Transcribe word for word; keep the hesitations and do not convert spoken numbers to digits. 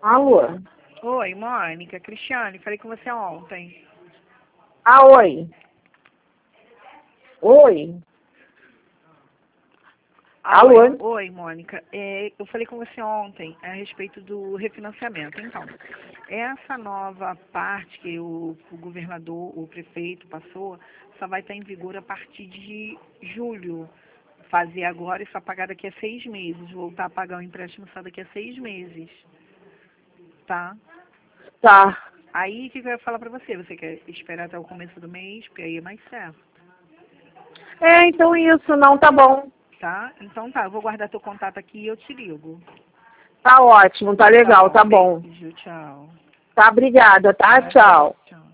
Alô? Oi, Mônica, Cristiane, falei com você ontem. Ah, oi. Oi. Ah, Alô? Oi, oi, Mônica. É, eu falei com você ontem a respeito do refinanciamento. Então, essa nova parte que o, o governador, o prefeito passou, só vai estar em vigor a partir de julho. Fazer agora e só pagar daqui a seis meses. Voltar a pagar o empréstimo só daqui a seis meses. Tá? Tá. Aí, o que que eu ia falar pra você? Você quer esperar até o começo do mês? Porque aí é mais certo. É, então isso, não, tá bom. Tá? Então tá, eu vou guardar teu contato aqui e eu te ligo. Tá ótimo, tá legal, tá bom. Beijo, tchau. Tá, obrigada, tá? Nada, Tchau. tchau.